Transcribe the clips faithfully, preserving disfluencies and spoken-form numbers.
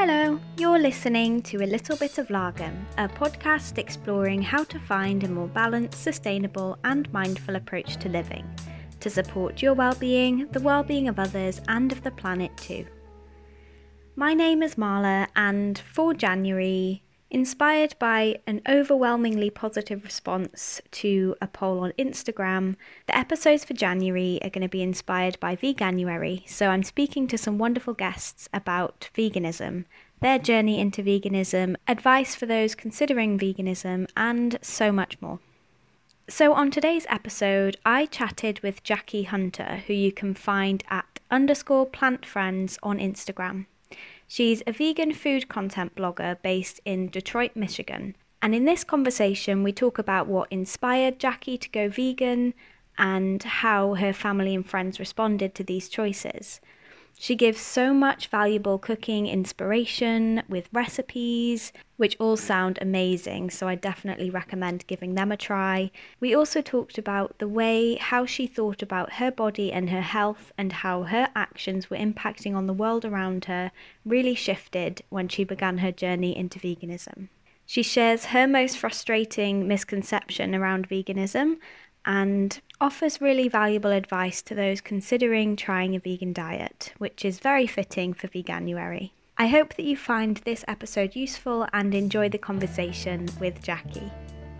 Hello, you're listening to A Little Bit of Lagom, a podcast exploring how to find a more balanced, sustainable and mindful approach to living, to support your well-being, the well-being of others and of the planet too. My name is Marla, and for January, inspired by an overwhelmingly positive response to a poll on Instagram, the episodes for January are going to be inspired by Veganuary, so I'm speaking to some wonderful guests about veganism, their journey into veganism, advice for those considering veganism, and so much more. So on today's episode, I chatted with Jackie Hunter, who you can find at underscore plant friends on Instagram. She's a vegan food content blogger based in Detroit, Michigan. And in this conversation, we talk about what inspired Jackie to go vegan and how her family and friends responded to these choices. She gives so much valuable cooking inspiration with recipes, which all sound amazing, so I definitely recommend giving them a try. We also talked about the way how she thought about her body and her health and how her actions were impacting on the world around her really shifted when she began her journey into veganism. She shares her most frustrating misconception around veganism and offers really valuable advice to those considering trying a vegan diet, which is very fitting for Veganuary. I hope that you find this episode useful and enjoy the conversation with Jackie.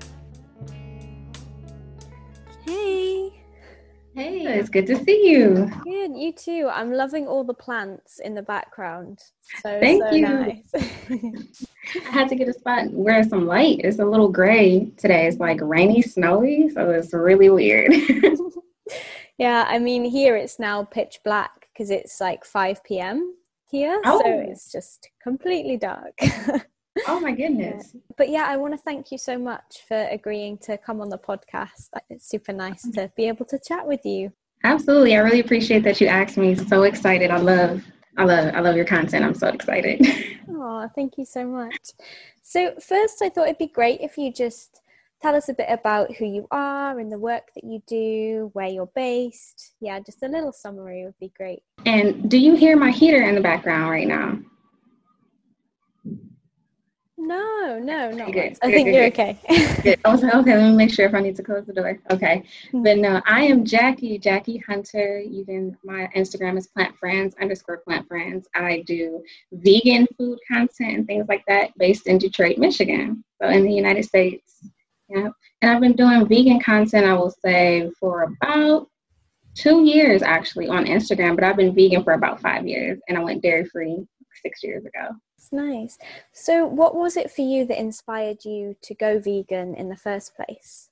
Hey! Hey, it's good to see you. Good, you too. I'm loving all the plants in the background. So, Thank so you. Nice. I had to get a spot where some light. It's a little gray today. It's like rainy, snowy, so it's really weird. Yeah, I mean, here it's now pitch black because it's like five p.m. here, Oh. So it's just completely dark. Oh my goodness. But yeah, I want to thank you so much for agreeing to come on the podcast. It's super nice to be able to chat with you. Absolutely. I really appreciate that you asked me. So excited. I love, I love, I love your content. I'm so excited. Oh, thank you so much. So first, I thought it'd be great if you just tell us a bit about who you are and the work that you do, where you're based. Yeah, just a little summary would be great. And do you hear my heater in the background right now? No, no, not Okay, much. I good, think good, you're good. okay. Good. I was like, okay, let me make sure if I need to close the door. Okay. Mm-hmm. But no, I am Jackie, Jackie Hunter. You can, my Instagram is plant friends underscore plant friends. I do vegan food content and things like that based in Detroit, Michigan. So in the United States. Yeah. And I've been doing vegan content, I will say, for about two years actually on Instagram, but I've been vegan for about five years and I went dairy free six years ago. That's nice. So what was it for you that inspired you to go vegan in the first place?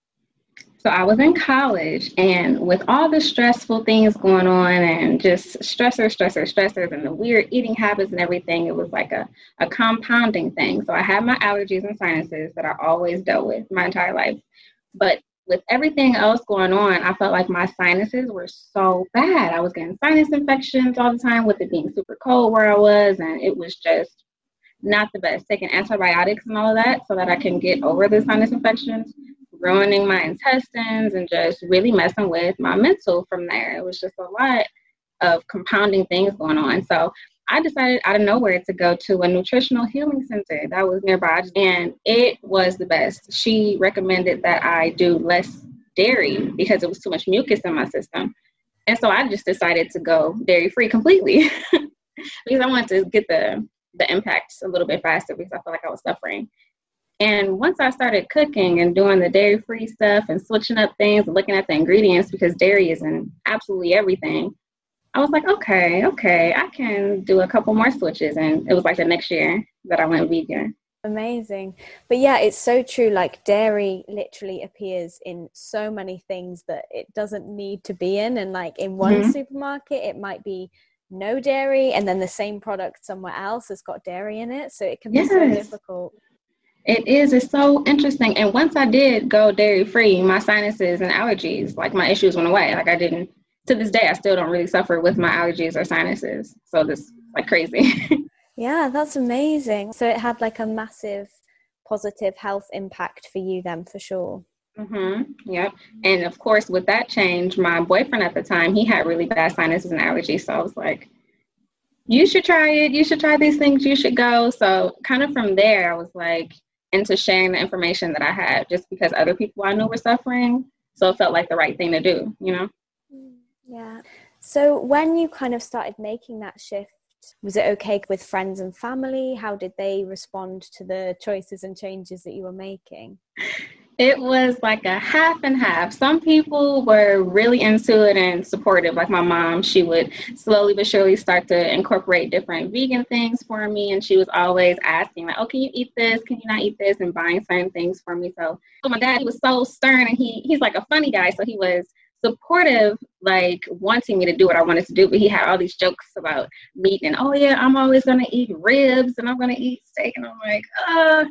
So I was in college, and with all the stressful things going on and just stressors, stressors, stressors, and the weird eating habits and everything, it was like a, a compounding thing. So I had my allergies and sinuses that I always dealt with my entire life. But with everything else going on, I felt like my sinuses were so bad. I was getting sinus infections all the time with it being super cold where I was, and it was just not the best. Taking antibiotics and all of that so that I can get over the sinus infections, ruining my intestines, and just really messing with my mental from there. It was just a lot of compounding things going on. So I decided out of nowhere to go to a nutritional healing center that was nearby, and it was the best. She recommended that I do less dairy because it was too much mucus in my system. And so I just decided to go dairy free completely because I wanted to get the, the impact a little bit faster because I felt like I was suffering. And once I started cooking and doing the dairy-free stuff and switching up things and looking at the ingredients, because dairy is in absolutely everything, I was like, okay, okay, I can do a couple more switches. And it was like the next year that I went vegan. Amazing. But yeah, it's so true. Like dairy literally appears in so many things that it doesn't need to be in. And like in one Mm-hmm. supermarket, it might be no dairy, and then the same product somewhere else has got dairy in it. So it can be Yes. so difficult. It is. It's so interesting. And once I did go dairy free, my sinuses and allergies, like my issues went away. Like I didn't, to this day, I still don't really suffer with my allergies or sinuses. So this like crazy. Yeah, that's amazing. So it had like a massive positive health impact for you then, for sure. Mm-hmm. Yep. And of course, with that change, my boyfriend at the time, he had really bad sinuses and allergies. So I was like, you should try it. You should try these things. You should go. So kind of from there, I was like into sharing the information that I had just because other people I knew were suffering. So it felt like the right thing to do, you know? Yeah. So when you kind of started making that shift, was it okay with friends and family? How did they respond to the choices and changes that you were making? It was like a half and half. Some people were really into it and supportive. Like my mom, she would slowly but surely start to incorporate different vegan things for me. And she was always asking, like, oh, can you eat this? Can you not eat this? And buying certain things for me. So, so my dad, he was so stern, and he he's like a funny guy. So he was supportive, like wanting me to do what I wanted to do. But he had all these jokes about meat and, oh, yeah, I'm always going to eat ribs and I'm going to eat steak. And I'm like, uh,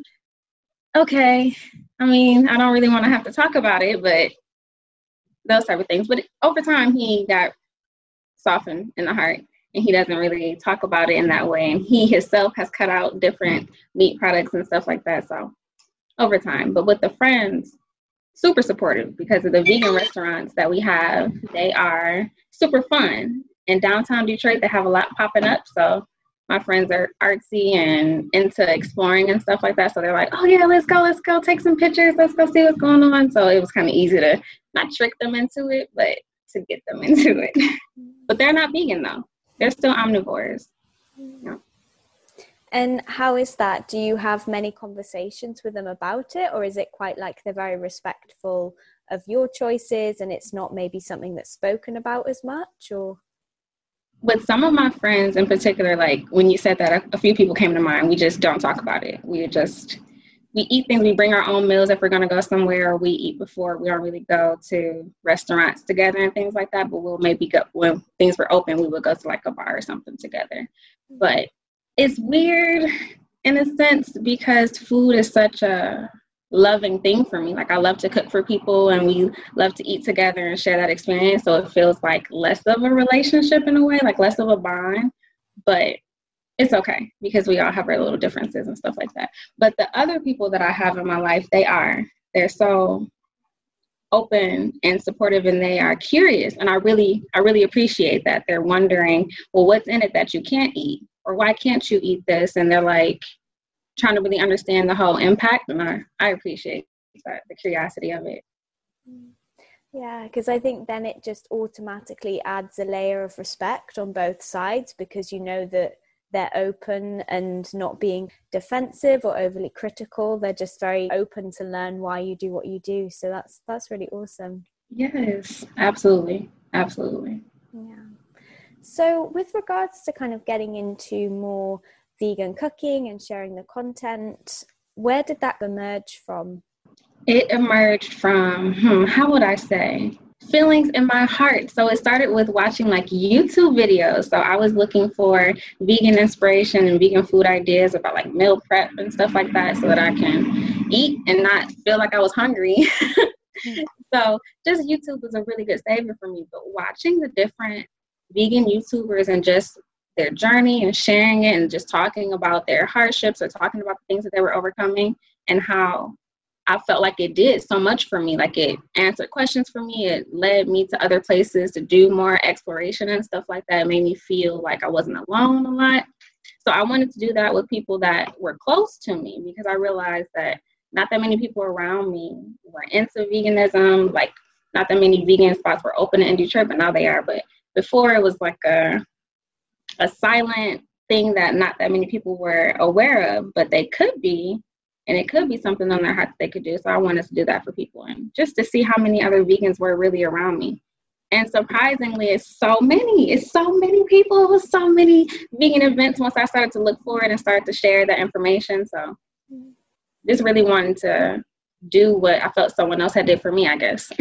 okay. I mean, I don't really want to have to talk about it, but those type of things. But over time, he got softened in the heart, and he doesn't really talk about it in that way. And he himself has cut out different meat products and stuff like that. So over time, but with the friends, super supportive because of the vegan restaurants that we have. They are super fun. In downtown Detroit, they have a lot popping up. So my friends are artsy and into exploring and stuff like that. So they're like, oh, yeah, let's go. Let's go take some pictures. Let's go see what's going on. So it was kind of easy to not trick them into it, but to get them into it. But they're not vegan, though. They're still omnivores. Yeah. And how is that? Do you have many conversations with them about it? Or is it quite like they're very respectful of your choices and it's not maybe something that's spoken about as much? Or with some of my friends in particular, like when you said that, a, a few people came to mind. We just don't talk about it. We just, we eat things, we bring our own meals if we're going to go somewhere, or we eat before. We don't really go to restaurants together and things like that, but we'll maybe go, when things were open, we would go to like a bar or something together. But it's weird in a sense because food is such a loving thing for me. Like I love to cook for people and we love to eat together and share that experience. So it feels like less of a relationship in a way, like less of a bond, but it's okay because we all have our little differences and stuff like that. But the other people that I have in my life, they are, they're so open and supportive and they are curious. And I really, I really appreciate that. They're wondering, well, what's in it that you can't eat? Or why can't you eat this? And they're like, trying to really understand the whole impact, and I, I appreciate that, the curiosity of it. Yeah, because I think then it just automatically adds a layer of respect on both sides because you know that they're open and not being defensive or overly critical. They're just very open to learn why you do what you do. So that's that's really awesome. Yes, absolutely. Absolutely. Yeah. So with regards to kind of getting into more vegan cooking and sharing the content, where did that emerge from? It emerged from, hmm, how would I say, feelings in my heart. So it started with watching like YouTube videos. So I was looking for vegan inspiration and vegan food ideas about like meal prep and stuff like that so that I can eat and not feel like I was hungry. So just YouTube was a really good savior for me. But watching the different vegan YouTubers and just their journey and sharing it and just talking about their hardships or talking about the things that they were overcoming and how I felt like it did so much for me. Like it answered questions for me. It led me to other places to do more exploration and stuff like that. It made me feel like I wasn't alone a lot. So I wanted to do that with people that were close to me because I realized that not that many people around me were into veganism. Like not that many vegan spots were open in Detroit, but now they are. But before it was like a a silent thing that not that many people were aware of, but they could be, and it could be something on their heart that they could do. So I wanted to do that for people and just to see how many other vegans were really around me. And surprisingly, it's so many, it's so many people. It was so many vegan events once I started to look for it and start to share that information. So just really wanted to do what I felt someone else had did for me, I guess.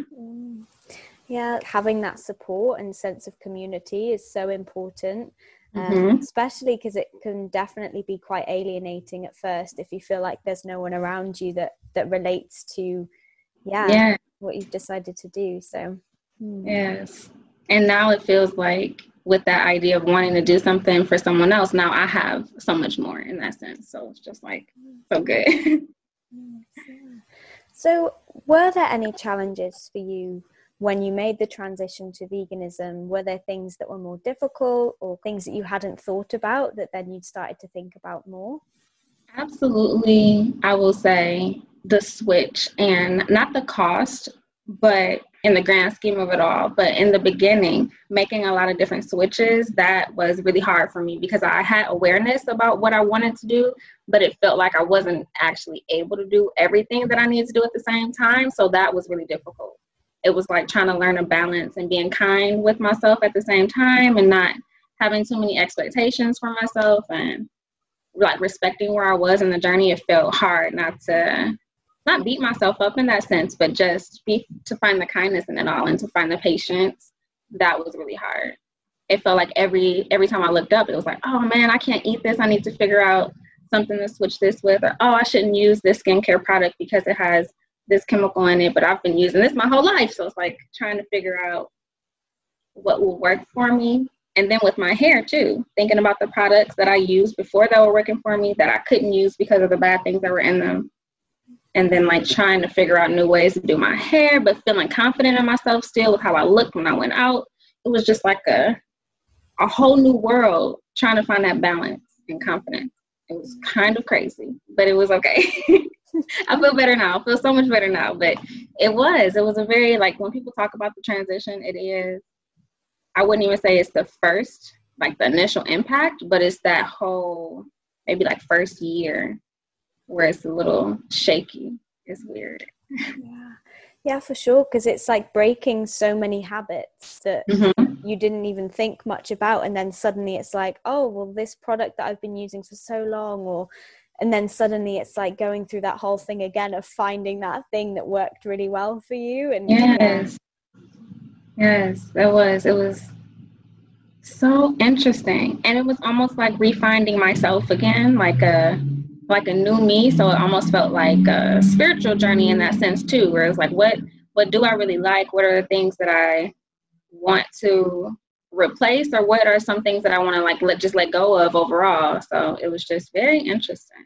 Yeah, having that support and sense of community is so important, um, mm-hmm. especially because it can definitely be quite alienating at first if you feel like there's no one around you that, that relates to, yeah, yeah, what you've decided to do. So, hmm. Yes. And now it feels like with that idea of wanting to do something for someone else, now I have so much more in that sense. So it's just like so good. Yeah. So were there any challenges for you when you made the transition to veganism, were there things that were more difficult or things that you hadn't thought about that then you'd started to think about more? Absolutely, I will say the switch, and not the cost, but in the grand scheme of it all. But in the beginning, making a lot of different switches, that was really hard for me because I had awareness about what I wanted to do, but it felt like I wasn't actually able to do everything that I needed to do at the same time. So that was really difficult. It was like trying to learn a balance and being kind with myself at the same time and not having too many expectations for myself, and like respecting where I was in the journey. It felt hard not to not beat myself up in that sense, but just be to find the kindness in it all and to find the patience. That was really hard. It felt like every every time I looked up, it was like, oh man, I can't eat this. I need to figure out something to switch this with. Or, oh, I shouldn't use this skincare product because it has this chemical in it, but I've been using this my whole life. So it's like trying to figure out what will work for me. And then with my hair too, thinking about the products that I used before that were working for me that I couldn't use because of the bad things that were in them. And then like trying to figure out new ways to do my hair, but feeling confident in myself still with how I looked when I went out. It was just like a a whole new world trying to find that balance and confidence. It was kind of crazy, but it was okay. I feel better now. I feel so much better now. But it was, it was a very, like when people talk about the transition, it is, I wouldn't even say it's the first, like the initial impact, but it's that whole, maybe like first year where it's a little shaky. It's weird. Yeah, yeah, for sure. Because it's like breaking so many habits that mm-hmm. you didn't even think much about. And then suddenly it's like, oh, well, this product that I've been using for so long, or, and then suddenly it's like going through that whole thing again of finding that thing that worked really well for you. And yes. Yes, it was. It was so interesting. And it was almost like refinding myself again, like a like a new me. So it almost felt like a spiritual journey in that sense too, where it's like, what what do I really like? What are the things that I want to replace, or what are some things that I want to like let just let go of overall? So it was just very interesting.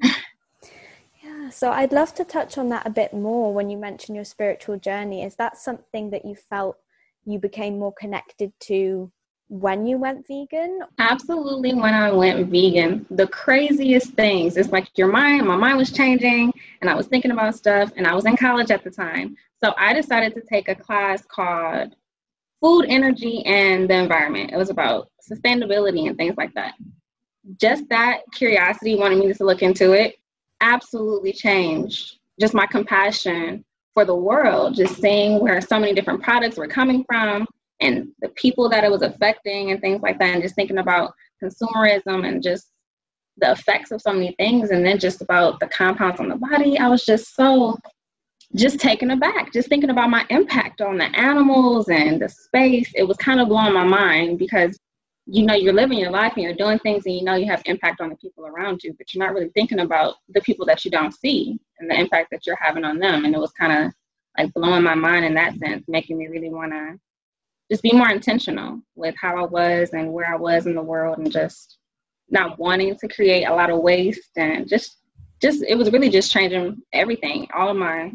Yeah, so I'd love to touch on that a bit more. When you mention your spiritual journey, is that something that you felt you became more connected to when you went vegan? Absolutely. When I went vegan, the craziest things, it's like your mind, my mind was changing and I was thinking about stuff, and I was in college at the time. So I decided to take a class called Food, Energy, and the Environment. It was about sustainability and things like that. Just that curiosity wanted me to look into it absolutely changed just my compassion for the world, just seeing where so many different products were coming from and the people that it was affecting and things like that, and just thinking about consumerism and just the effects of so many things, and then just about the compounds on the body. I was just so just taken aback, just thinking about my impact on the animals and the space. It was kind of blowing my mind because, you know, you're living your life and you're doing things and you know you have impact on the people around you, but you're not really thinking about the people that you don't see and the impact that you're having on them. And it was kind of like blowing my mind in that sense, making me really want to just be more intentional with how I was and where I was in the world, and just not wanting to create a lot of waste, and just, just, it was really just changing everything, all of my,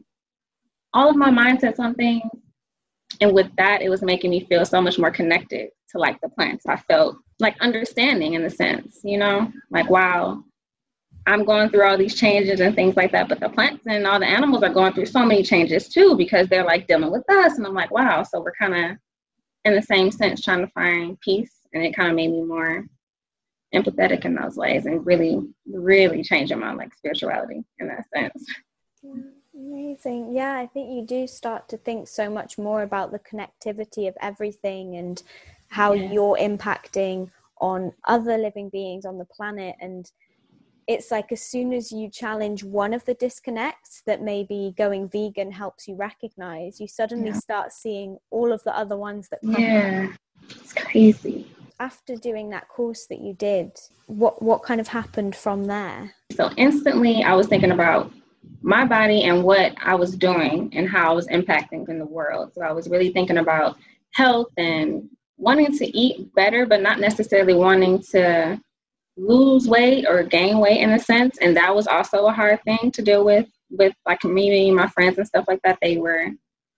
all of my mindsets on things. And with that, it was making me feel so much more connected to like the plants. I felt like understanding in the sense, you know, like, wow, I'm going through all these changes and things like that, but the plants and all the animals are going through so many changes too, because they're like dealing with us. And I'm like, wow, so we're kind of in the same sense trying to find peace. And it kind of made me more empathetic in those ways, and really, really changing my like spirituality in that sense. Yeah, amazing. Yeah, I think you do start to think so much more about the connectivity of everything and how yes. you're impacting on other living beings on the planet. And it's like as soon as you challenge one of the disconnects that maybe going vegan helps you recognize, you suddenly yeah. start seeing all of the other ones that come yeah up. It's crazy. After doing that course that you did, what what kind of happened from there? So instantly I was thinking about my body and what I was doing and how I was impacting in the world. So I was really thinking about health and wanting to eat better, but not necessarily wanting to lose weight or gain weight in a sense. And that was also a hard thing to deal with, with my community, my friends and stuff like that. They were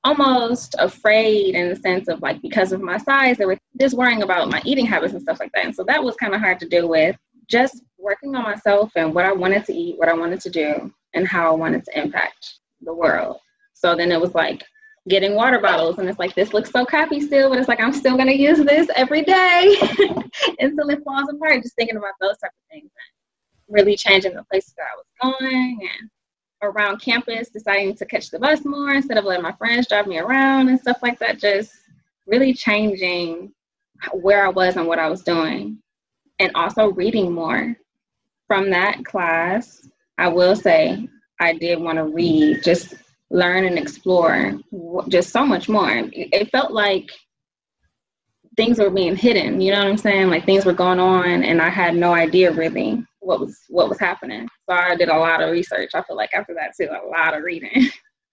almost afraid in the sense of like, because of my size, they were just worrying about my eating habits and stuff like that. And so that was kind of hard to deal with, just working on myself and what I wanted to eat, what I wanted to do, and how I wanted to impact the world. So then it was like getting water bottles, and it's like, this looks so crappy still, but it's like, I'm still going to use this every day until it falls apart. Just thinking about those type of things, really changing the places that I was going, and around campus, deciding to catch the bus more instead of letting my friends drive me around and stuff like that. Just really changing where I was and what I was doing, and also reading more. From that class, I will say I did want to read, just learn and explore just so much more. It felt like things were being hidden, you know what I'm saying? Like things were going on and I had no idea really what was what was happening. So I did a lot of research. I feel like after that too, a lot of reading.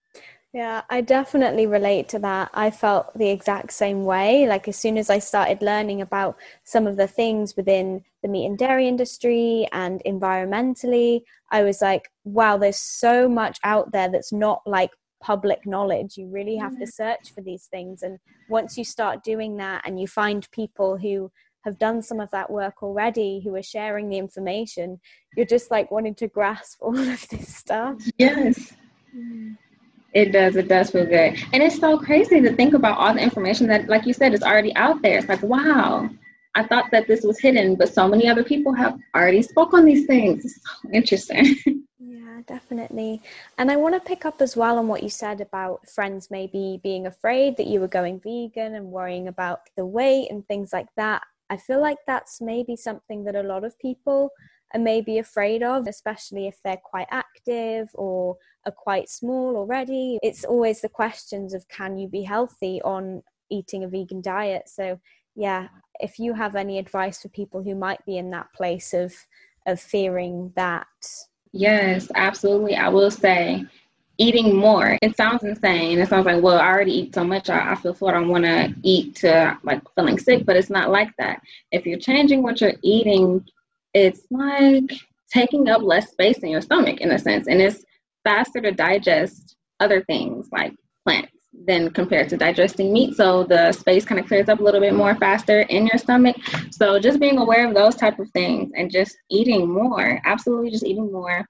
Yeah, I definitely relate to that. I felt the exact same way. Like as soon as I started learning about some of the things within the meat and dairy industry and environmentally, I was like, wow, there's so much out there that's not like public knowledge. You really have to search for these things. And once you start doing that and you find people who have done some of that work already, who are sharing the information, you're just like wanting to grasp all of this stuff. Yes. Mm. It does. It does feel good. And it's so crazy to think about all the information that, like you said, is already out there. It's like, wow, I thought that this was hidden, but so many other people have already spoke on these things. It's so interesting. Yeah, definitely. And I want to pick up as well on what you said about friends maybe being afraid that you were going vegan and worrying about the weight and things like that. I feel like that's maybe something that a lot of people are maybe afraid of, especially if they're quite active or are quite small already. It's always the questions of, can you be healthy on eating a vegan diet? So yeah, if you have any advice for people who might be in that place of of fearing that. Yes, absolutely. I will say eating more. It sounds insane. It sounds like, well, I already eat so much. I, I feel full. I don't want to eat to like feeling sick, but it's not like that. If you're changing what you're eating, it's like taking up less space in your stomach in a sense. And it's faster to digest other things like plants than compared to digesting meat. So the space kind of clears up a little bit more faster in your stomach. So just being aware of those type of things and just eating more, absolutely just eating more,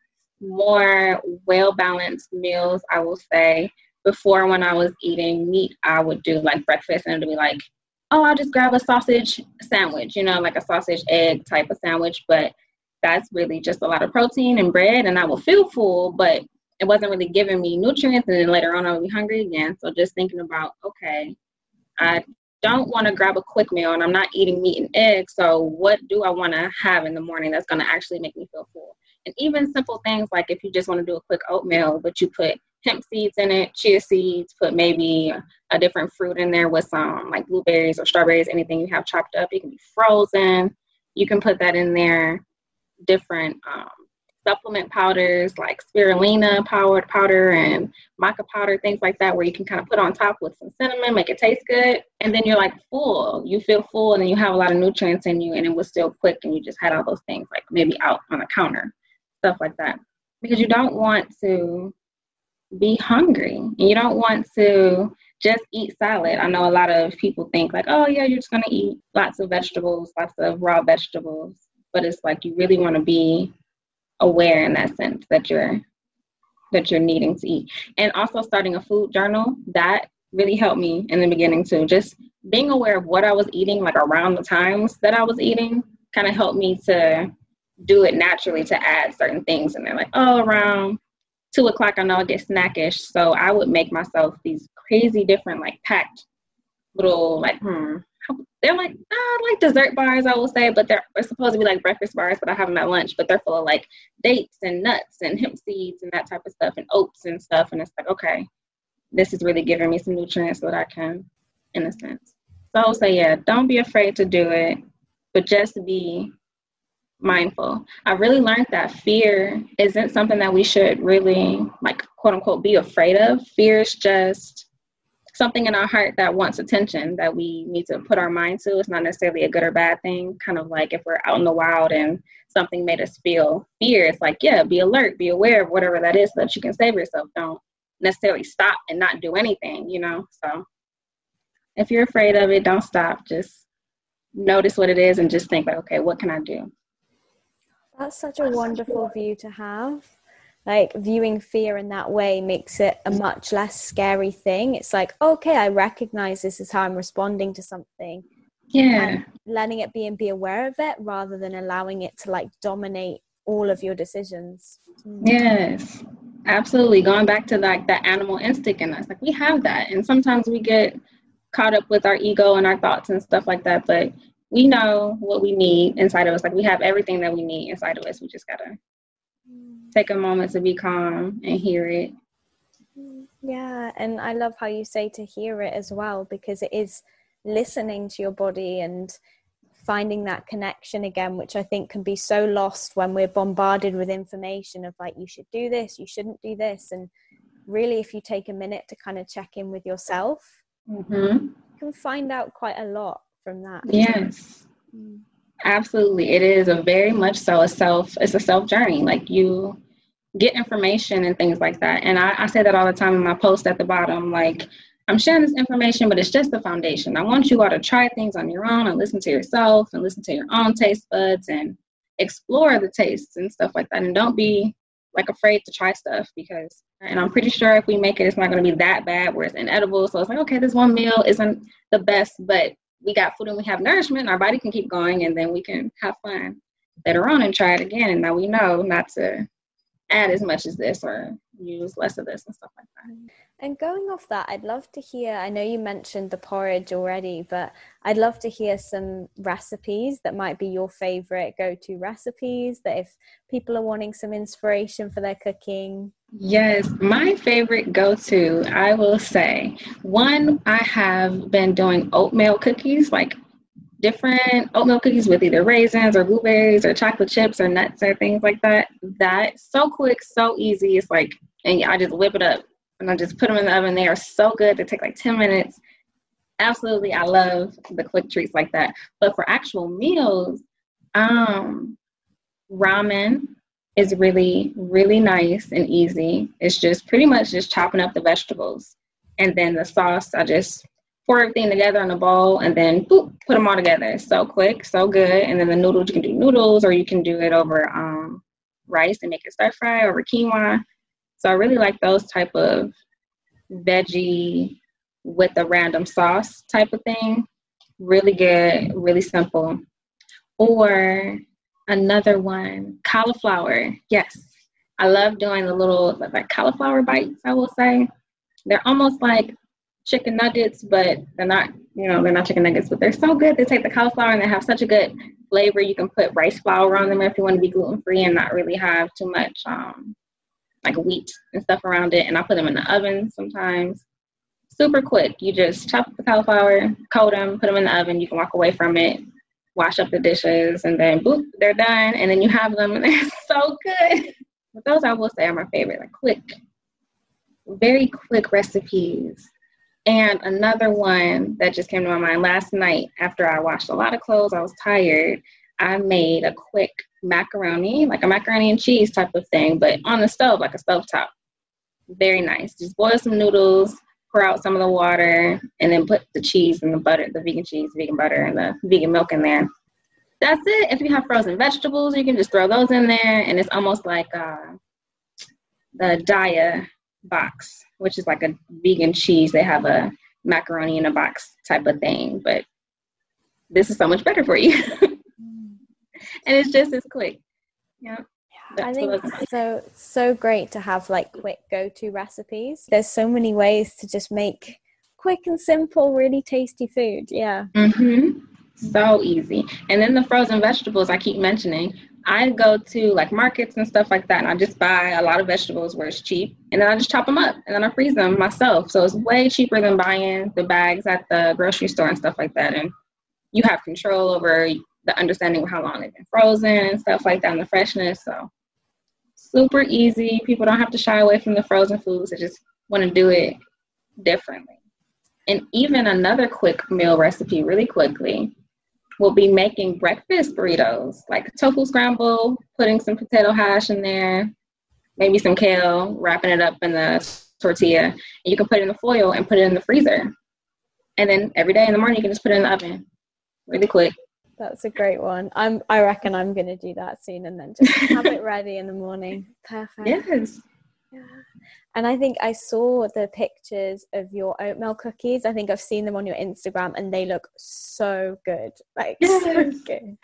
more well-balanced meals. I will say before, when I was eating meat, I would do like breakfast and it would be like, oh, I'll just grab a sausage sandwich, you know, like a sausage egg type of sandwich. But that's really just a lot of protein and bread, and I will feel full, but it wasn't really giving me nutrients. And then later on, I would be hungry again. So just thinking about, okay, I don't want to grab a quick meal and I'm not eating meat and eggs. So what do I want to have in the morning that's going to actually make me feel full? And even simple things like if you just want to do a quick oatmeal, but you put hemp seeds in it, chia seeds, put maybe a different fruit in there with some like blueberries or strawberries, anything you have chopped up. It can be frozen. You can put that in there. Different um, supplement powders like spirulina powder, powder and maca powder, things like that, where you can kind of put on top with some cinnamon, make it taste good. And then you're like full. You feel full and then you have a lot of nutrients in you, and it was still quick and you just had all those things like maybe out on the counter, stuff like that. Because you don't want to be hungry and you don't want to just eat salad. I know a lot of people think like, oh yeah, you're just going to eat lots of vegetables, lots of raw vegetables. But it's like you really want to be aware in that sense that you're that you're needing to eat. And also starting a food journal, that really helped me in the beginning too. Just being aware of what I was eating, like around the times that I was eating, kind of helped me to do it naturally, to add certain things. And they're like, oh, around two o'clock, I know I get snackish. So I would make myself these crazy different like packed little like, hmm, they're like, uh, like dessert bars, I will say, but they're, they're supposed to be like breakfast bars, but I have them at lunch, but they're full of like dates and nuts and hemp seeds and that type of stuff and oats and stuff. And it's like, okay, this is really giving me some nutrients so that I can, in a sense. So I will say, yeah, don't be afraid to do it, but just be mindful. I really learned that fear isn't something that we should really like, quote unquote, be afraid of. Fear is just something in our heart that wants attention that we need to put our mind to. It's not necessarily a good or bad thing. Kind of like if we're out in the wild and something made us feel fear, it's like, yeah, be alert, be aware of whatever that is so that you can save yourself. Don't necessarily stop and not do anything, you know? So if you're afraid of it, don't stop. Just notice what it is and just think like, okay, what can I do? That's such a wonderful view to have. Like, viewing fear in that way makes it a much less scary thing. It's like, okay, I recognize this is how I'm responding to something. Yeah. And letting it be and be aware of it rather than allowing it to like dominate all of your decisions. Mm. Yes, absolutely. Going back to like that animal instinct in us, like we have that. And sometimes we get caught up with our ego and our thoughts and stuff like that. But we know what we need inside of us. Like we have everything that we need inside of us. We just gotta take a moment to be calm and hear it. Yeah, and I love how you say to hear it as well, because it is listening to your body and finding that connection again, which I think can be so lost when we're bombarded with information of like, you should do this, you shouldn't do this. And really, if you take a minute to kind of check in with yourself, mm-hmm. you can find out quite a lot from that. Yes, mm. Absolutely. It is a very much so a self, it's a self journey. Like you get information and things like that. And I, I say that all the time in my post at the bottom, like, I'm sharing this information, but it's just the foundation. I want you all to try things on your own and listen to yourself and listen to your own taste buds and explore the tastes and stuff like that. And don't be like afraid to try stuff because, and I'm pretty sure if we make it, it's not going to be that bad where it's inedible. So it's like, okay, this one meal isn't the best, but we got food and we have nourishment. Our body can keep going and then we can have fun later on and try it again. And now we know not to add as much as this or use less of this and stuff like that. And going off that, I'd love to hear, I know you mentioned the porridge already, but I'd love to hear some recipes that might be your favorite go-to recipes, that if people are wanting some inspiration for their cooking. Yes, my favorite go-to, I will say, one, I have been doing oatmeal cookies, like different oatmeal cookies with either raisins or blueberries or chocolate chips or nuts or things like that. That's so quick, so easy. It's like, and I just whip it up and I just put them in the oven. They are so good. They take like ten minutes. Absolutely, I love the quick treats like that. But for actual meals, um, ramen is really, really nice and easy. It's just pretty much just chopping up the vegetables. And then the sauce, I just pour everything together in a bowl and then boop, put them all together. It's so quick, so good. And then the noodles, you can do noodles or you can do it over um, rice and make it stir fry over quinoa. So I really like those type of veggie with a random sauce type of thing. Really good, really simple. Or another one, cauliflower. Yes, I love doing the little like cauliflower bites, I will say. They're almost like chicken nuggets, but they're not, you know, they're not chicken nuggets, but they're so good. They take the cauliflower and they have such a good flavor. You can put rice flour on them if you want to be gluten-free and not really have too much um, like wheat and stuff around it. And I put them in the oven sometimes. Super quick. You just chop the cauliflower, coat them, put them in the oven. You can walk away from it, wash up the dishes, and then boop, they're done. And then you have them and they're so good. But those I will say are my favorite, like quick, very quick recipes. And another one that just came to my mind last night after I washed a lot of clothes, I was tired. I made a quick macaroni, like a macaroni and cheese type of thing, but on the stove, like a stovetop. Very nice. Just boil some noodles, pour out some of the water, and then put the cheese and the butter, the vegan cheese, vegan butter, and the vegan milk in there. That's it. If you have frozen vegetables, you can just throw those in there, and it's almost like uh, the Daiya box, which is like a vegan cheese. They have a macaroni in a box type of thing, but this is so much better for you. And it's just as quick. Yeah. I think it's so so great to have like quick go-to recipes. There's so many ways to just make quick and simple, really tasty food. Yeah. Mm-hmm. So easy. And then the frozen vegetables I keep mentioning, I go to like markets and stuff like that, and I just buy a lot of vegetables where it's cheap, and then I just chop them up, and then I freeze them myself. So it's way cheaper than buying the bags at the grocery store and stuff like that. And you have control over the understanding of how long they've been frozen and stuff like that, and the freshness. So super easy. People don't have to shy away from the frozen foods. They just want to do it differently. And even another quick meal recipe really quickly will be making breakfast burritos, like tofu scramble, putting some potato hash in there, maybe some kale, wrapping it up in the tortilla, and you can put it in the foil and put it in the freezer. And then every day in the morning, you can just put it in the oven really quick. That's a great one. I'm, I reckon I'm going to do that soon and then just have it ready in the morning. Perfect. Yes. Yeah. And I think I saw the pictures of your oatmeal cookies. I think I've seen them on your Instagram and they look so good. Like, yes. So good.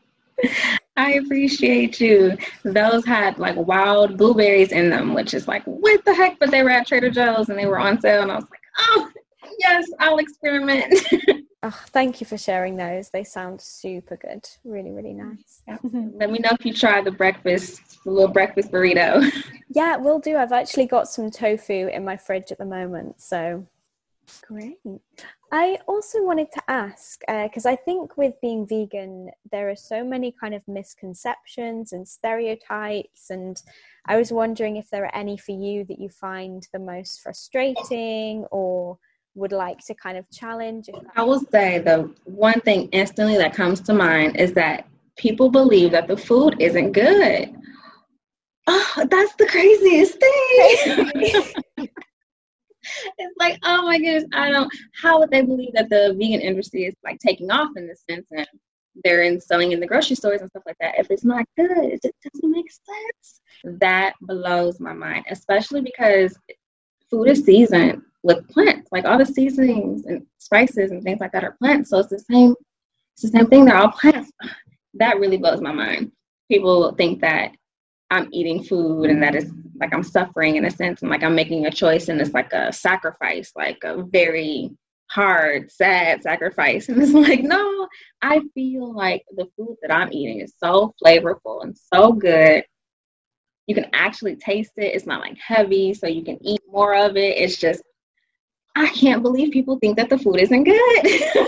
I appreciate you. Those had like wild blueberries in them, which is like, what the heck? But they were at Trader Joe's and they were on sale. And I was like, oh, yes, I'll experiment. Oh, thank you for sharing those. They sound super good. Really, really nice. Yeah. Let me know if you try the breakfast, the little breakfast burrito. Yeah, will do. I've actually got some tofu in my fridge at the moment. So great. I also wanted to ask, because uh, I think with being vegan, there are so many kind of misconceptions and stereotypes. And I was wondering if there are any for you that you find the most frustrating or would like to kind of challenge. I will say the one thing instantly that comes to mind is that people believe that the food isn't good. Oh, that's the craziest thing. It's like, oh my goodness, I don't, how would they believe that the vegan industry is like taking off in this sense and they're in selling in the grocery stores and stuff like that if it's not good? It just doesn't make sense. That blows my mind, especially because food is seasoned with plants, like all the seasonings and spices and things like that are plants. So it's the same, it's the same thing. They're all plants. That really blows my mind. People think that I'm eating food and that it's like I'm suffering in a sense, and like I'm making a choice and it's like a sacrifice, like a very hard, sad sacrifice. And it's like, no, I feel like the food that I'm eating is so flavorful and so good. You can actually taste it. It's not like heavy, so you can eat more of it. It's just, I can't believe people think that the food isn't good.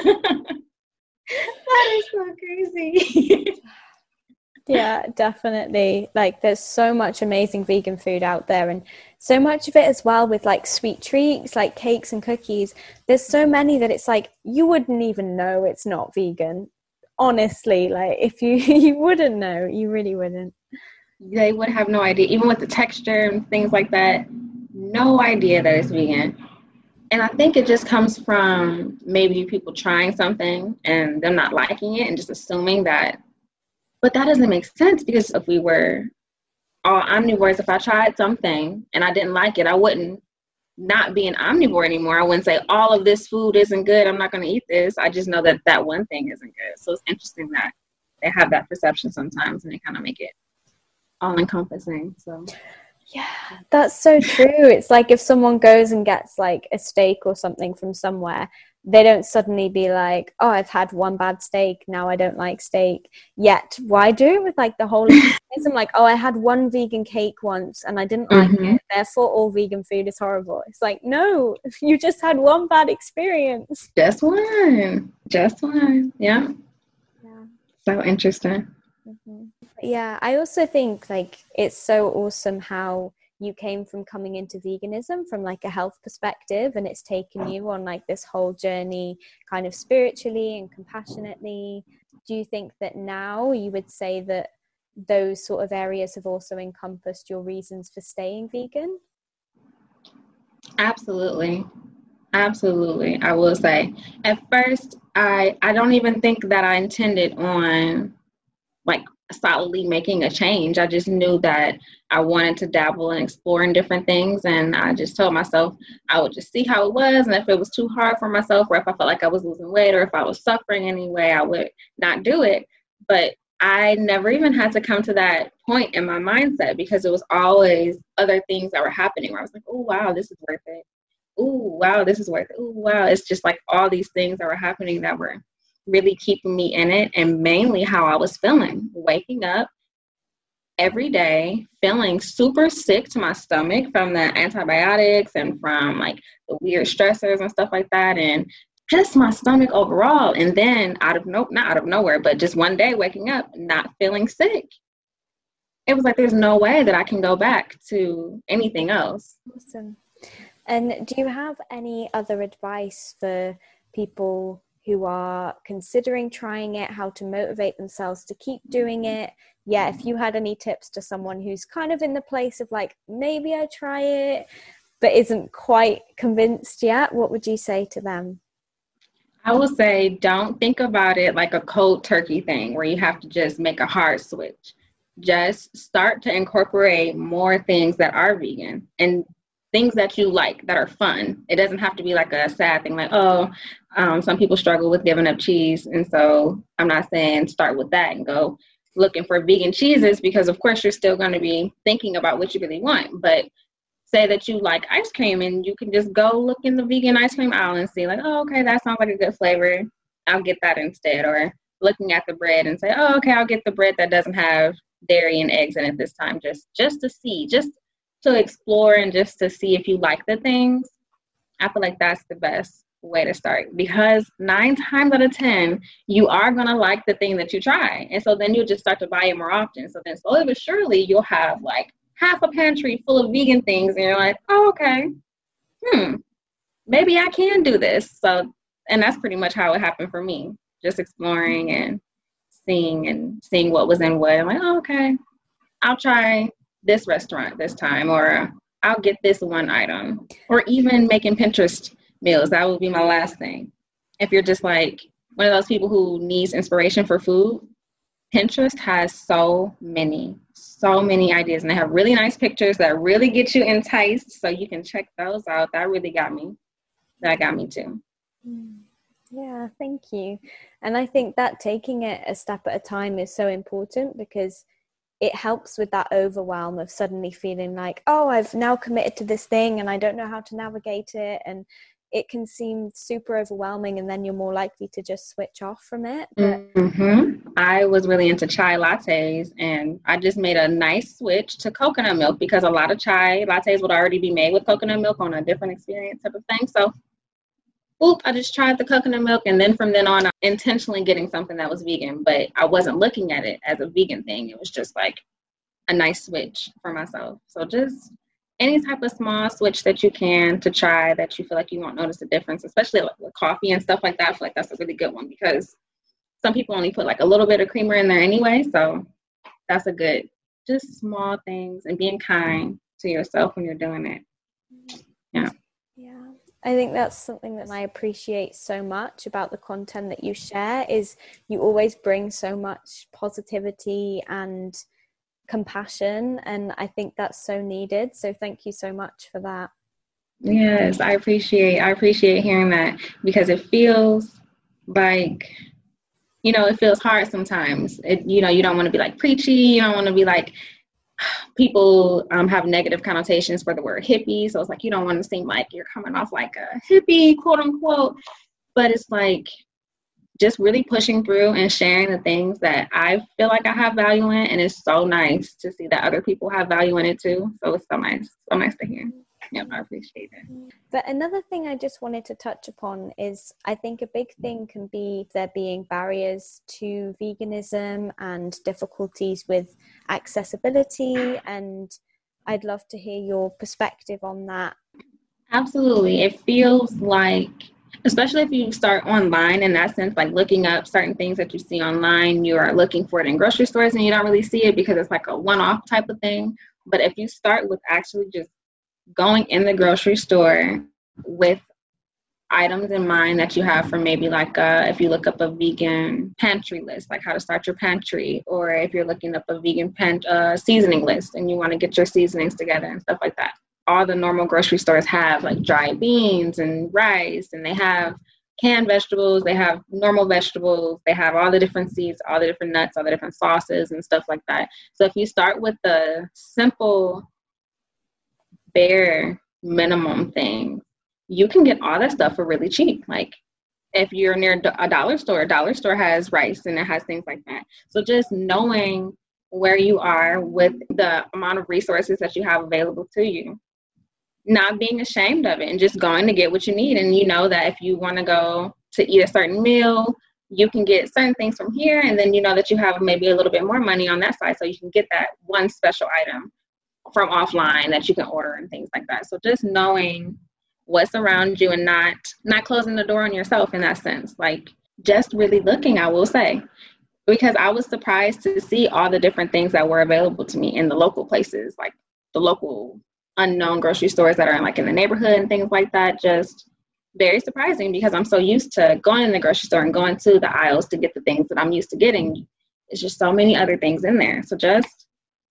That is so crazy. Yeah, definitely. Like there's so much amazing vegan food out there and so much of it as well with like sweet treats, like cakes and cookies. There's so many that it's like, you wouldn't even know it's not vegan. Honestly, like if you, you wouldn't know, you really wouldn't. They would have no idea, even with the texture and things like that, no idea that it's vegan. And I think it just comes from maybe people trying something and them not liking it and just assuming that, but that doesn't make sense because if we were all omnivores, if I tried something and I didn't like it, I wouldn't not be an omnivore anymore. I wouldn't say all of this food isn't good, I'm not going to eat this. I just know that that one thing isn't good. So it's interesting that they have that perception sometimes and they kind of make it all encompassing. So yeah, that's so true. It's like if someone goes and gets like a steak or something from somewhere, they don't suddenly be like, oh, I've had one bad steak, now I don't like steak. Yet why do it with like the whole I'm like, oh, I had one vegan cake once and I didn't like mm-hmm. it, therefore all vegan food is horrible. It's like, no, you just had one bad experience. Just one. Just one. Yeah. Yeah. So interesting. Mm-hmm. Yeah, I also think like it's so awesome how you came from coming into veganism from like a health perspective and it's taken you on like this whole journey kind of spiritually and compassionately. Do you think that now you would say that those sort of areas have also encompassed your reasons for staying vegan? Absolutely. Absolutely. I will say at first, I, I don't even think that I intended on like solidly making a change. I just knew that I wanted to dabble and explore in different things. And I just told myself I would just see how it was. And if it was too hard for myself, or if I felt like I was losing weight, or if I was suffering anyway, I would not do it. But I never even had to come to that point in my mindset because it was always other things that were happening where I was like, oh, wow, this is worth it. Oh, wow, this is worth it. Oh, wow. It's just like all these things that were happening that were really keeping me in it, and mainly how I was feeling, waking up every day feeling super sick to my stomach from the antibiotics and from like the weird stressors and stuff like that, and just my stomach overall. And then out of no not out of nowhere, but just one day waking up not feeling sick. It was like there's no way that I can go back to anything else. Awesome. And do you have any other advice for people who are considering trying it, how to motivate themselves to keep doing it? Yeah, if you had any tips to someone who's kind of in the place of like, maybe I try it, but isn't quite convinced yet, what would you say to them? I would say don't think about it like a cold turkey thing where you have to just make a hard switch. Just start to incorporate more things that are vegan and things that you like that are fun. It doesn't have to be like a sad thing like, oh, um, some people struggle with giving up cheese. And so I'm not saying start with that and go looking for vegan cheeses, because of course you're still going to be thinking about what you really want. But say that you like ice cream and you can just go look in the vegan ice cream aisle and see like, oh, okay, that sounds like a good flavor. I'll get that instead. Or looking at the bread and say, oh, okay, I'll get the bread that doesn't have dairy and eggs in it this time, just just to see, just to explore and just to see if you like the things. I feel like that's the best way to start, because nine times out of ten, you are going to like the thing that you try. And so then you'll just start to buy it more often. So then slowly but surely you'll have like half a pantry full of vegan things, and you're like, oh, okay, hmm, maybe I can do this. So, and that's pretty much how it happened for me, just exploring and seeing and seeing what was in what. I'm like, oh, okay, I'll try this restaurant this time, or I'll get this one item, or even making Pinterest meals. That would be my last thing. If you're just like one of those people who needs inspiration for food, Pinterest has so many, so many ideas, and they have really nice pictures that really get you enticed. So you can check those out. That really got me. That got me too. Yeah, thank you. And I think that taking it a step at a time is so important, because it helps with that overwhelm of suddenly feeling like, oh, I've now committed to this thing and I don't know how to navigate it. And it can seem super overwhelming, and then you're more likely to just switch off from it. But mm-hmm. I was really into chai lattes, and I just made a nice switch to coconut milk, because a lot of chai lattes would already be made with coconut milk on a different experience type of thing. So, oop, I just tried the coconut milk, and then from then on, I'm intentionally getting something that was vegan, but I wasn't looking at it as a vegan thing. It was just like a nice switch for myself. So just any type of small switch that you can to try that you feel like you won't notice a difference, especially like with coffee and stuff like that. I feel like that's a really good one, because some people only put like a little bit of creamer in there anyway. So that's a good, just small things, and being kind to yourself when you're doing it. Yeah. Yeah. I think that's something that I appreciate so much about the content that you share, is you always bring so much positivity and compassion, and I think that's so needed. So thank you so much for that. Yes, I appreciate I appreciate hearing that, because it feels like, you know, it feels hard sometimes. It, you know, you don't want to be like preachy. You don't want to be like, people um, have negative connotations for the word hippie. So it's like, you don't want to seem like you're coming off like a hippie, quote unquote. But it's like just really pushing through and sharing the things that I feel like I have value in. And it's so nice to see that other people have value in it too. So it's so nice, so nice to hear. Yep, I appreciate it. But another thing I just wanted to touch upon is, I think a big thing can be there being barriers to veganism and difficulties with accessibility. And I'd love to hear your perspective on that. Absolutely. It feels like, especially if you start online, in that sense, like looking up certain things that you see online, you are looking for it in grocery stores and you don't really see it because it's like a one-off type of thing. But if you start with actually just going in the grocery store with items in mind that you have for maybe like uh, if you look up a vegan pantry list, like how to start your pantry, or if you're looking up a vegan pan- uh, seasoning list and you want to get your seasonings together and stuff like that. All the normal grocery stores have like dried beans and rice, and they have canned vegetables, they have normal vegetables, they have all the different seeds, all the different nuts, all the different sauces and stuff like that. So if you start with the simple, bare minimum thing, you can get all that stuff for really cheap. Like if you're near a dollar store, a dollar store has rice and it has things like that. So just knowing where you are with the amount of resources that you have available to you, not being ashamed of it, and just going to get what you need. And you know that if you want to go to eat a certain meal, you can get certain things from here, and then you know that you have maybe a little bit more money on that side, so you can get that one special item from offline that you can order and things like that. So just knowing what's around you and not not closing the door on yourself in that sense. Like just really looking, I will say, because I was surprised to see all the different things that were available to me in the local places, like the local unknown grocery stores that are like in the neighborhood and things like that. Just very surprising because I'm so used to going in the grocery store and going to the aisles to get the things that I'm used to getting. It's just so many other things in there. So just,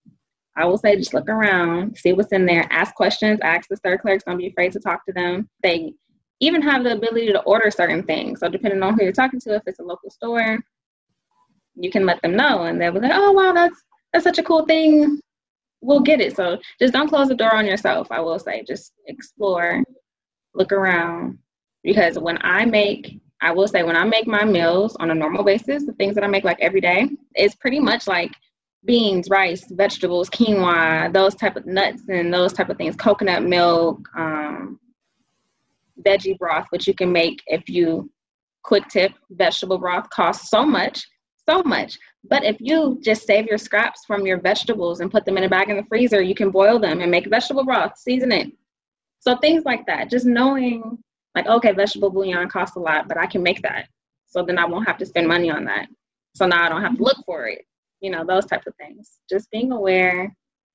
I will say, just look around, see what's in there, ask questions, ask the store clerks, don't be afraid to talk to them. They even have the ability to order certain things. So depending on who you're talking to, if it's a local store, you can let them know and they'll be like, oh, wow, that's, that's such a cool thing. We'll get it. So just don't close the door on yourself. I will say, just explore, look around. Because when I make, I will say, when I make my meals on a normal basis, the things that I make like every day, it's pretty much like beans, rice, vegetables, quinoa, those type of nuts and those type of things, coconut milk, um, veggie broth, which you can make if you, quick tip, vegetable broth costs so much, so much. But if you just save your scraps from your vegetables and put them in a bag in the freezer, you can boil them and make vegetable broth, season it. So things like that, just knowing like, okay, vegetable bouillon costs a lot, but I can make that. So then I won't have to spend money on that. So now I don't have to look for it. You know, those type of things. Just being aware,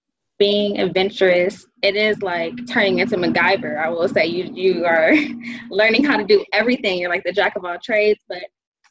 being adventurous. It is like turning into MacGyver. I will say you you are learning how to do everything. You're like the jack of all trades, but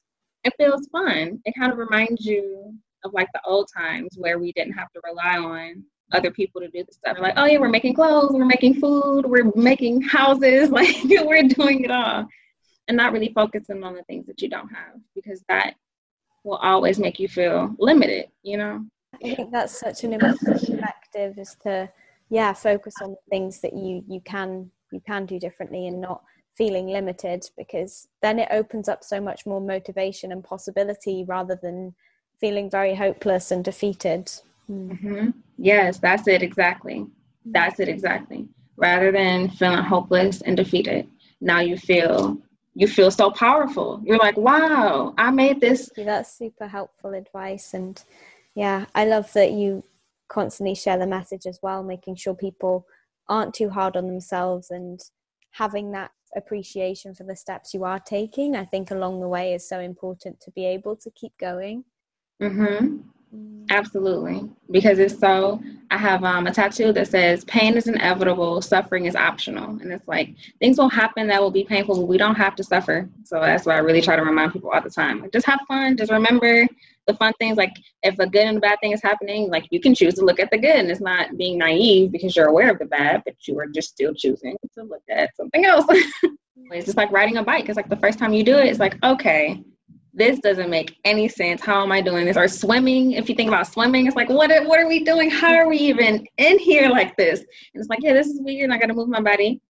it feels fun. It kind of reminds you of like the old times where we didn't have to rely on other people to do the stuff. We're like, oh yeah, we're making clothes, we're making food, we're making houses, like we're doing it all. And not really focusing on the things that you don't have, because that will always make you feel limited, you know? I think that's such an important perspective, is to, yeah, focus on the things that you, you can, you can do differently and not feeling limited, because then it opens up so much more motivation and possibility rather than feeling very hopeless and defeated. Mm-hmm. Yes, that's it exactly. That's it exactly. Rather than feeling hopeless and defeated, now you feel you feel so powerful. You're like, wow, I made this. Yeah, that's super helpful advice. And yeah, I love that you constantly share the message as well, making sure people aren't too hard on themselves and having that appreciation for the steps you are taking. I think along the way is so important to be able to keep going. Mm-hmm. Absolutely. Because it's so, I have um, a tattoo that says pain is inevitable, suffering is optional. And it's like, things will happen that will be painful, but we don't have to suffer. So that's what I really try to remind people all the time. Like, just have fun. Just remember the fun things. Like, if a good and a bad thing is happening, like, you can choose to look at the good. And it's not being naive because you're aware of the bad, but you are just still choosing to look at something else. It's just like riding a bike. It's like the first time you do it, it's like, okay, this doesn't make any sense. How am I doing this? Or swimming. If you think about swimming, it's like, what are, what are we doing? How are we even in here like this? And it's like, yeah, this is weird. I got to move my body.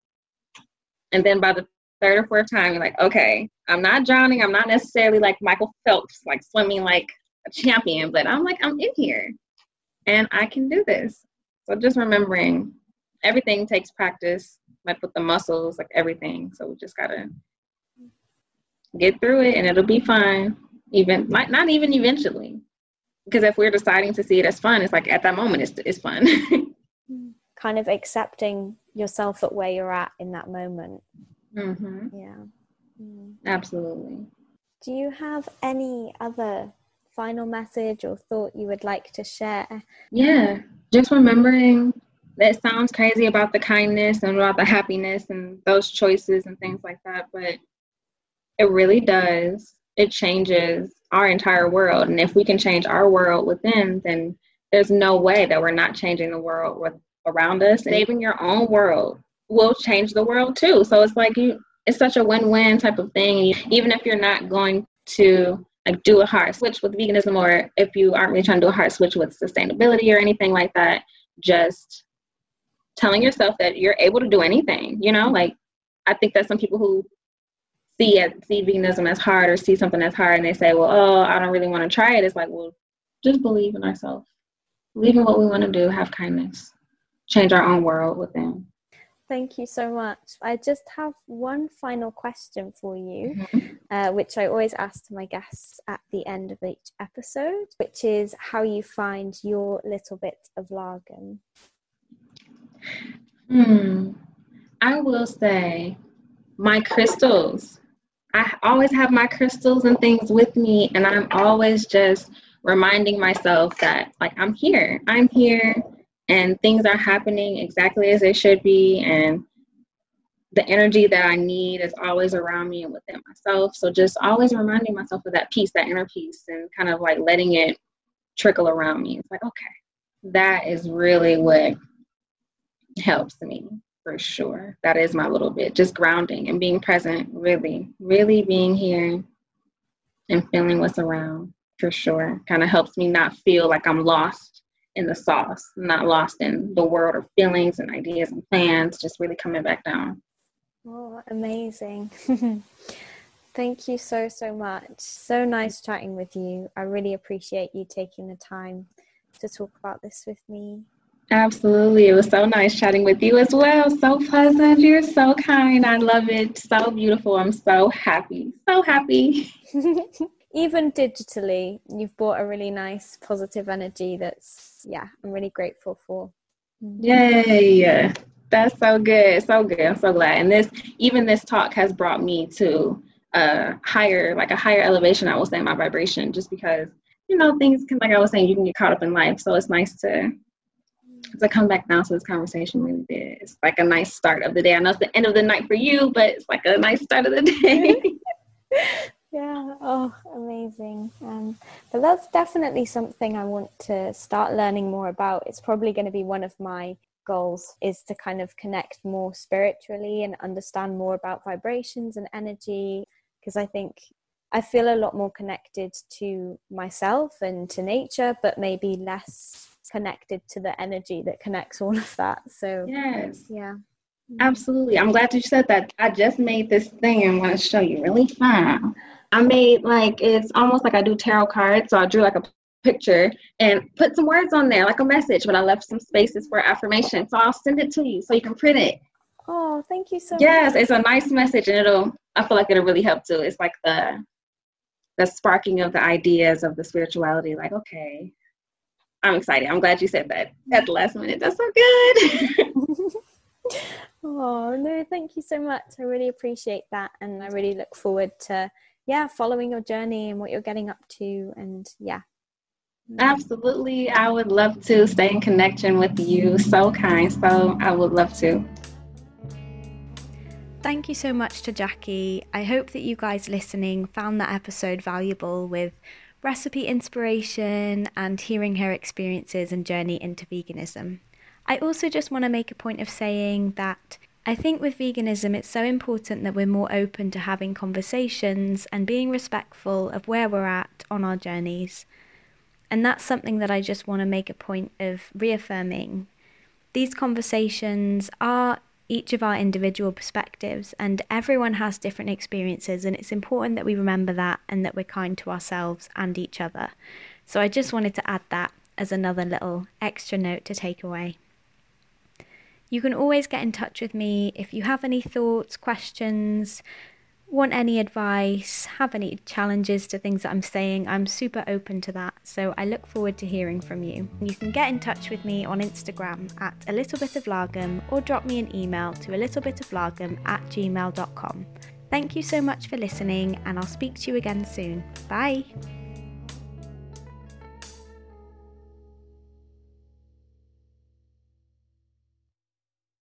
And then by the third or fourth time, you're like, okay, I'm not drowning. I'm not necessarily like Michael Phelps, like swimming like a champion, but I'm like, I'm in here and I can do this. So just remembering everything takes practice, like with the muscles, like everything. So we just got to get through it and it'll be fine. Even like not even eventually, because if we're deciding to see it as fun, it's like at that moment it's it's fun. Kind of accepting yourself at where you're at in that moment. Mm-hmm. Yeah. Mm. Absolutely. Do you have any other final message or thought you would like to share? Yeah, just remembering that it sounds crazy about the kindness and about the happiness and those choices and things like that, but it really does. It changes our entire world. And if we can change our world within, then there's no way that we're not changing the world with, around us. Saving your own world will change the world too. So it's like you, it's such a win-win type of thing. Even if you're not going to like do a hard switch with veganism, or if you aren't really trying to do a hard switch with sustainability or anything like that, just telling yourself that you're able to do anything, you know, like I think that some people who see it, see veganism as hard or see something as hard and they say, well, oh, I don't really want to try it. It's like, well, just believe in ourselves. Believe in what we want to do, have kindness, change our own world within. Thank you so much. I just have one final question for you, mm-hmm. uh, which I always ask to my guests at the end of each episode, which is how you find your little bit of Lagen. Hmm. I will say my crystals. I always have my crystals and things with me, and I'm always just reminding myself that, like, I'm here. I'm here, and things are happening exactly as they should be. And the energy that I need is always around me and within myself. So just always reminding myself of that peace, that inner peace, and kind of like letting it trickle around me. It's like, okay, that is really what helps me for sure. That is my little bit, just grounding and being present, really, really being here and feeling what's around for sure. Kind of helps me not feel like I'm lost in the sauce, not lost in the world of feelings and ideas and plans, just really coming back down. Oh, amazing. Thank you so, so much. So nice chatting with you. I really appreciate you taking the time to talk about this with me. Absolutely. It was so nice chatting with you as well. So pleasant. You're so kind. I love it. So beautiful. I'm so happy. So happy. Even digitally, you've brought a really nice positive energy that's, yeah, I'm really grateful for. Yay. That's so good. So good. I'm so glad. And this, even this talk has brought me to a higher, like a higher elevation, I will say, my vibration, just because, you know, things can, like I was saying, you can get caught up in life. So it's nice to, to come back down to this conversation really did. It's like a nice start of the day. I know it's the end of the night for you, but it's like a nice start of the day. Yeah, oh, amazing. Um, but that's definitely something I want to start learning more about. It's probably going to be one of my goals, is to kind of connect more spiritually and understand more about vibrations and energy, because I think I feel a lot more connected to myself and to nature, but maybe less connected to the energy that connects all of that. So yes, yeah. Absolutely. I'm glad you said that. I just made this thing and want to show you really fun. I made like, it's almost like I do tarot cards. So I drew like a picture and put some words on there, like a message, but I left some spaces for affirmation. So I'll send it to you so you can print it. Oh, thank you so yes, much. It's a nice message, and it'll, I feel like it'll really help too. It's like the, the sparking of the ideas of the spirituality. Like, okay, I'm excited. I'm glad you said that at the last minute. That's so good. Oh, no, thank you so much. I really appreciate that. And I really look forward to, yeah, following your journey and what you're getting up to. And yeah. Absolutely. I would love to stay in connection with you. So kind. So I would love to. Thank you so much to Jackie. I hope that you guys listening found that episode valuable, with recipe inspiration and hearing her experiences and journey into veganism. I also just want to make a point of saying that I think with veganism, it's so important that we're more open to having conversations and being respectful of where we're at on our journeys. And that's something that I just want to make a point of reaffirming. These conversations are each of our individual perspectives, and everyone has different experiences, and it's important that we remember that and that we're kind to ourselves and each other. So I just wanted to add that as another little extra note to take away. You can always get in touch with me if you have any thoughts, questions, want any advice, have any challenges to things that I'm saying. I'm super open to that, so I look forward to hearing from you. You can get in touch with me on Instagram at a little bit of lagom, or drop me an email to a little bit of lagom at gmail dot com. Thank you so much for listening, and I'll speak to you again soon. Bye!